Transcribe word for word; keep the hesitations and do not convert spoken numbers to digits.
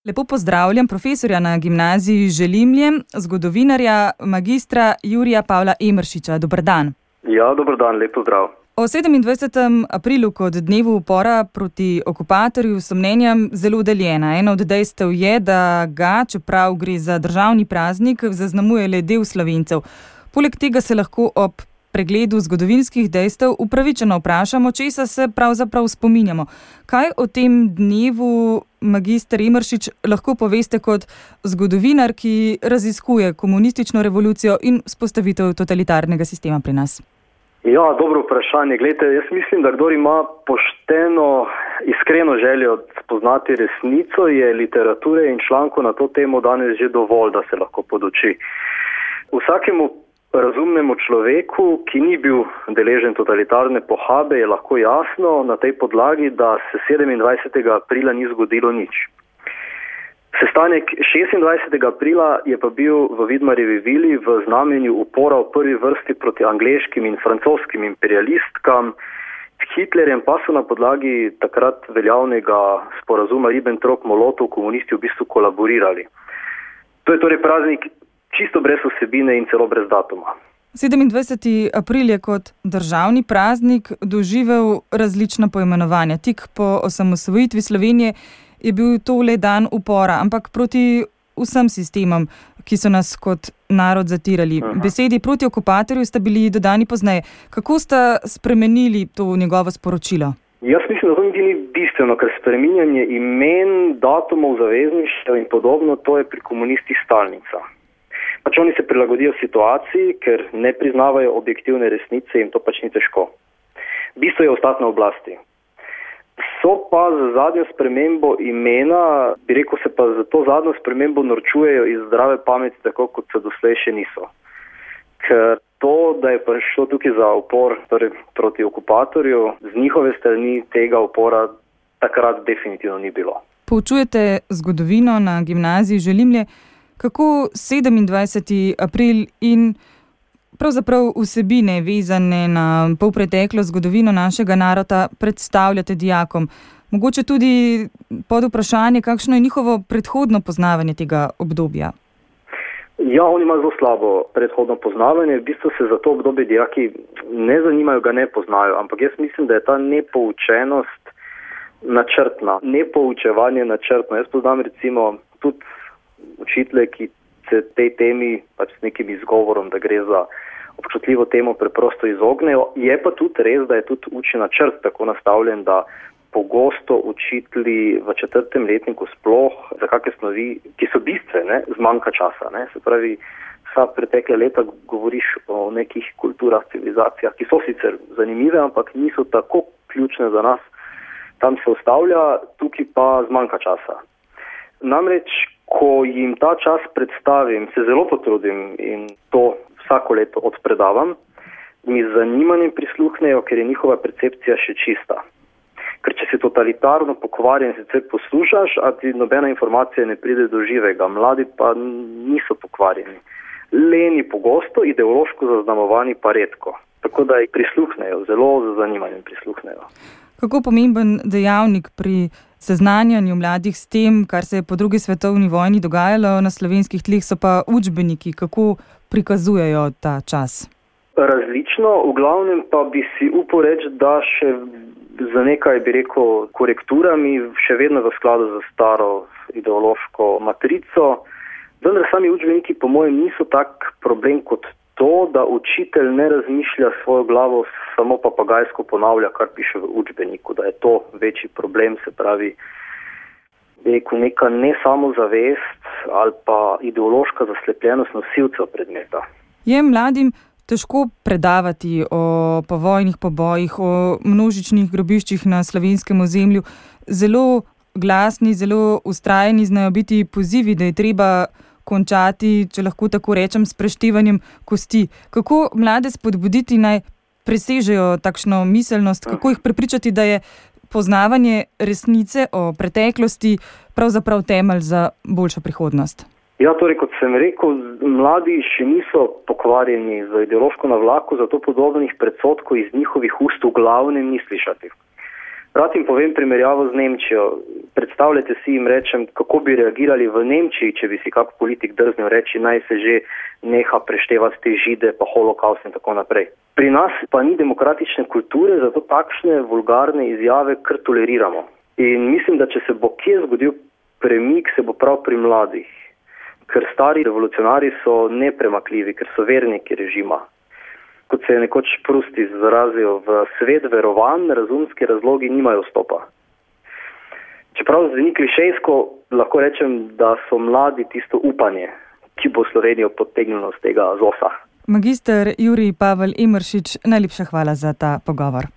Lepo pozdravljam profesorja na gimnaziji Želimlje, zgodovinarja magistra Jurija Pavla Emeršiča. Dober dan. Ja, dober dan, lep pozdrav. O sedemindvajsetem aprilu kot dnevu upora proti okupatorju so mnenja zelo deljena. Eno od dejstev je, da ga, čeprav gre za državni praznik, zaznamuje le del Slovencev. Poleg tega se lahko ob pregledu zgodovinskih dejstev upravičeno vprašamo, česa se pravzaprav spominjamo. Kaj o tem dnevu, magister Emeršič, lahko poveste kot zgodovinar, ki raziskuje komunistično revolucijo in vzpostavitev totalitarnega sistema pri nas? Ja, dobro vprašanje. Glejte, jaz mislim, da kdor ima pošteno, iskreno željo spoznati resnico, je literature in članku na to temo danes že dovolj, da se lahko poduči. Vsakemu razumnemu človeku, ki ni bil deležen totalitarne pohabe, je lahko jasno na tej podlagi, da se sedemindvajsetega aprila ni zgodilo nič. Sestanek šestindvajsetega aprila je pa bil v Vidmarjevi vili v znamenju upora v prvi vrsti proti angleškim in francoskim imperialistkam. S Hitlerjem pa so na podlagi takrat veljavnega sporazuma Ribbentrop-Molotov komunisti v bistvu kolaborirali. To je torej praznik čisto brez vsebine in celo brez datuma. sedemindvajseti april je kot državni praznik doživel različna poimenovanja. Tik po osamosvojitvi Slovenije je bil to le dan upora, ampak proti vsem sistemom, ki so nas kot narod zatirali. Aha. Besedi proti okupatorju sta bili dodani pozneje. Kako sta spremenili to njegovo sporočilo? Jaz mislim, da to ni bistveno, ker spreminjanje imen, datumov, zavezništev in podobno, to je pri komunistih stalnica. Pač oni se prilagodijo situaciji, ker ne priznavajo objektivne resnice in to pač ni težko. Bistvo je ostati na oblasti. So pa za zadnjo spremembo imena, bi rekel se pa za to zadnjo spremembo norčujejo iz zdrave pameti, tako kot se doslej še niso. Ker to, da je prišlo tukaj za upor torej proti okupatorju, z njihove strani tega upora takrat definitivno ni bilo. Poučujete zgodovino na gimnaziji Želimlje. Kako sedemindvajseti april in pravzaprav vsebine vezane na polpreteklo zgodovino našega naroda predstavljate dijakom? Mogoče tudi pod vprašanje, kakšno je njihovo predhodno poznavanje tega obdobja? Ja, oni imajo zelo slabo predhodno poznavanje. V bistvu se za to obdobje dijaki ne zanimajo, ga ne poznajo, ampak jaz mislim, da je ta nepoučenost načrtna. Nepoučevanje načrtno. Jaz poznam recimo tudi učitelje, ki se tej temi pač s nekim izgovorom, da gre za občutljivo temo, preprosto izognejo. Je pa tudi res, da je tudi učni načrt tako nastavljen, da pogosto učitelji v četrtem letniku sploh za kakšne snovi, ki so bistvene, zmanjka časa. Ne? Se pravi, vsa pretekle leta govoriš o nekih kulturah, civilizacijah, ki so sicer zanimive, ampak niso tako ključne za nas. Tam se ustavlja, tukaj pa zmanjka časa. Namreč, ko jim ta čas predstavim, se zelo potrudim in to vsako leto odpredavam, mi z zanimanjem prisluhnejo, ker je njihova percepcija še čista. Ker če si totalitarno pokvarjen, sicer poslušaš, a ti nobena informacija ne pride do živega. Mladi pa niso pokvarjeni. Leni pogosto, ideološko zaznamovani pa redko. Tako da jih prisluhnejo, zelo z zanimanjem prisluhnejo. Kako pomemben dejavnik pri seznanjanju mladih s tem, kar se je po drugi svetovni vojni dogajalo na slovenskih tleh, so pa učbeniki, kako prikazujejo ta čas? Različno, v glavnem pa bi si upal reči, da še za nekaj, bi rekel, korekturami, še vedno v skladu z staro ideološko matrico. Vendar sami učbeniki po mojem niso tak problem kot to, da učitelj ne razmišlja svojo glavo, samo papagajsko ponavlja, kar piše v učbeniku, da je to večji problem, se pravi, rekel, neka ne samozavest ali pa ideološka zaslepljenost nosilcev predmeta. Je mladim težko predavati o povojnih pobojih, o množičnih grobiščih na slovenskem ozemlju? Zelo glasni, zelo vztrajni znajo biti pozivi, da je treba končati, če lahko tako rečem, s preštevanjem kosti. Kako mlade spodbuditi naj presežejo takšno miselnost? Kako jih prepričati, da je poznavanje resnice o preteklosti pravzaprav temelj za boljšo prihodnost? Ja, torej, kot sem rekel, mladi še niso pokvarjeni z ideološko navlako, zato podobnih predsodkov iz njihovih ust v glavnem ni slišati. Rad jim povem primerjavo z Nemčijo. Predstavljajte si, jim rečem, kako bi reagirali v Nemčiji, če bi si kak politik drznil reči, naj se že neha preštevati te žide, pa holokaust in tako naprej. Pri nas pa ni demokratične kulture, zato takšne vulgarne izjave kar toleriramo. In mislim, da če se bo kje zgodil premik, se bo prav pri mladih. Ker stari revolucionari so nepremakljivi, ker so verniki režima. Kot se je nekoč Proust izrazil, v svet verovanj razumski razlogi nimajo vstopa. Čeprav zveni klišejsko, lahko rečem, da so mladi tisto upanje, ki bo Slovenijo potegnilo z tega zosa. Magister Jurij Pavel Emeršič, najlepša hvala za ta pogovor.